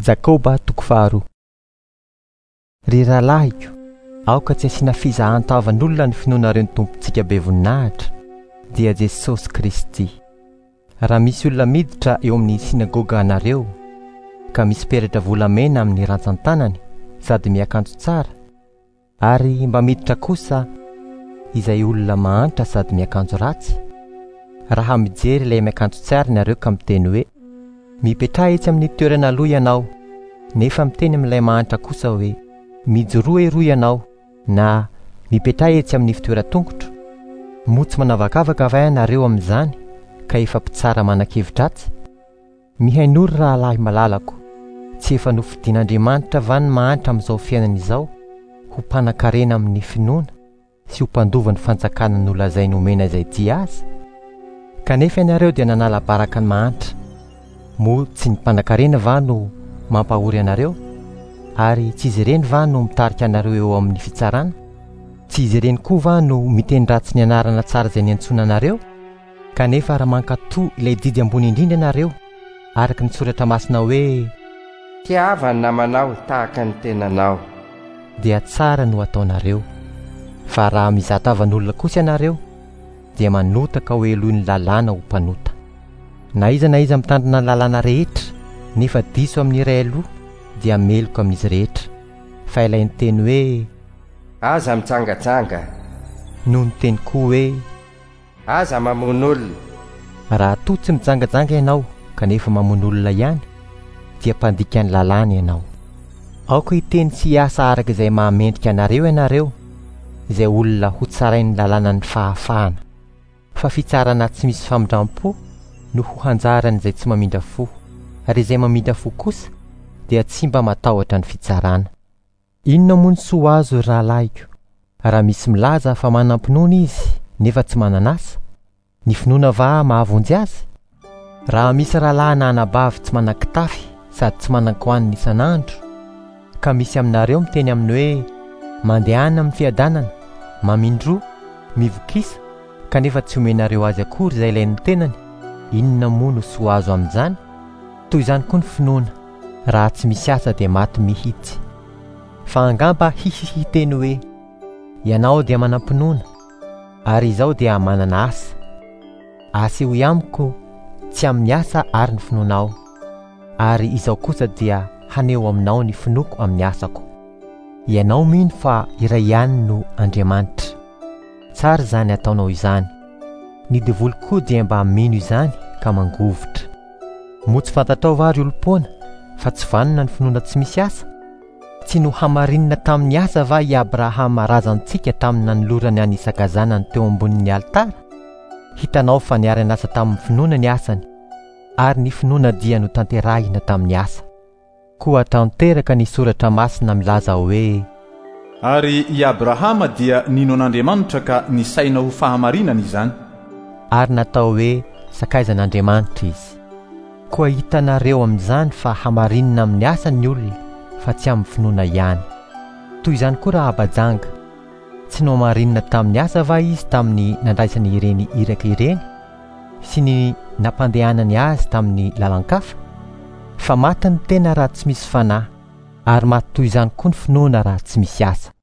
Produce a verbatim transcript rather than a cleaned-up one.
Jakoba toko faharoa. Ry rahalahyko, aoka tsy asiana fizahan-tavan'olona ny finoanareo ny tompontsika be voninahitra dia Jesosy Kristy. Raha misy olona miditra eo amin'ny sinagoga anareo ka misy peratra volamena amin'ny rantsan-tanany sady miakanjo tsara, ary mba miditra kosa izay olona mahantra sady miakanjo ratsy, raha mijery ilay miakanjo tsara nareo ka miteny hoe mipetraha etsy amin'ny toerana aloha ianao, nefa miteny amin'ilay mahantra kosa hoe mijoroa eroa ianao, na mipetraha etsy amin'ny fitoeran-tongotra. Motsy manavakavaka va ianareo amin'izany ka efa mpitsara manan-kevitratsy? Mihainory rahalahy malalako, tsy efa nofidian'Andriamanitra va ny mahantra amin'izao fiainana izao ho mpanan-karena amin'ny finoana sy ho mpandova ny fanjakana nolazainy omena izay dia azy? Kanefa ianareo dia nanala baraka ny mahantra. Moa tsy ny mpanan-karena va no mampahory anareo? Ary tsy izy ireny va no mitarika anareo eo amin'ny fitsarana? Tsy izy ireny koa va no miteny ratsy ny anarana tsara izay niantsoana anareo? Kanefa raha mankatoa ilay didy ambony indrindra ianareo, araka ny soratra masina hoe tiavany namanao tahaka ny tenanao, dia tsara no ataonareo. Fa raha mizahatavan'olona kosa ianareo dia manotaka ho elohin'ny lalàna ho mpanota. Na iza na iza mitandrina ny lalàna rehetra nefa diso amin'ny iray aloha dia meloko amin'izy rehetra. Fa ilay ny teny hoe aza mitsangajanga no ny teny koa hoe aza mamono olona. Raha toa tsy mitsangajanga ianao kanefa mamono olona ihany dia mpandika ny lalàna ianao. Aoka hiteny sy hiasa araka izay mahamendrika anareo ianareo, izay olona ho tsarain'ny lalàna ny fahafahana. Fa fitsarana tsy misy famindram-po no ho hanjarany izay tsy mamindra fo, ary izay mamindra fo kosa dia tsy mba matahotra ny fitsarana. Inona moa ny soa azo ry rahalahyko raha misy milaza fa manam-pinoana izy nefa tsy mananasa? Ny finoana va mahavonjy azy? Raha misy rahalahy na anabavy tsy manan-kitafy sady tsy manan-kohanina isan'andro, ka misy aminareo miteny aminy hoe mandehana amin'ny fiadanana, mamindro, mivokisa, kanefa tsy omenareo azy akory izay ilainy tenany, inona moa no soa azo amin'izany? Toy izany koa ny finoana, raha tsy misy asa dia maty mihitsy. Fa angamba hihihi teny hoe ianao dia manam-pinoana, ary izao dia manana asa. Aseho amiko tsy amin'ny asa ary ny finoanao, ary izao kosa dia haneho aminao ny finoako amin'ny asako. Ianao mino fa iray ihany no Andriamanitra. Tsara izany ataonao izany. Ny devoly koa dia mba mino izany ka mangovitra. Motsy fantatrao va ry olom-poana fa tsy vanona ny finoana tsy misy asa? Tsy no hamarinina tamin'ny asa va i Abrahama razantsika tamin'ny nanolorany any Isaka-zanany teo ambonin'ny altara? Hitanao fa niara asa tamin'ny finoana ny asany, ary ny finoana dia no tanterahina tamin'ny asa. Koa tanteraka ny soratra masina milaza hoe ary i Abrahama dia nino an'Andriamanitra ka nisaina ho fahamarinana izany, ary natao hoe sakaizan'Andriamanitra izy. Koa hitanareo amin'izany fa hamarinina amin'ny asany ny olona fa tsy amin'ny finoana ihany. Toy izany koa raha abajanga, tsy no marinina tamin'ny asa va izy tamin'ny nandraisany ireny iraka ireny sy ny nampandehanany azy tamin'ny lalan-kafa? Fa maty ny tena raha tsy misy fanahy, ary maty toy izany koa ny finoana raha tsy misy asa.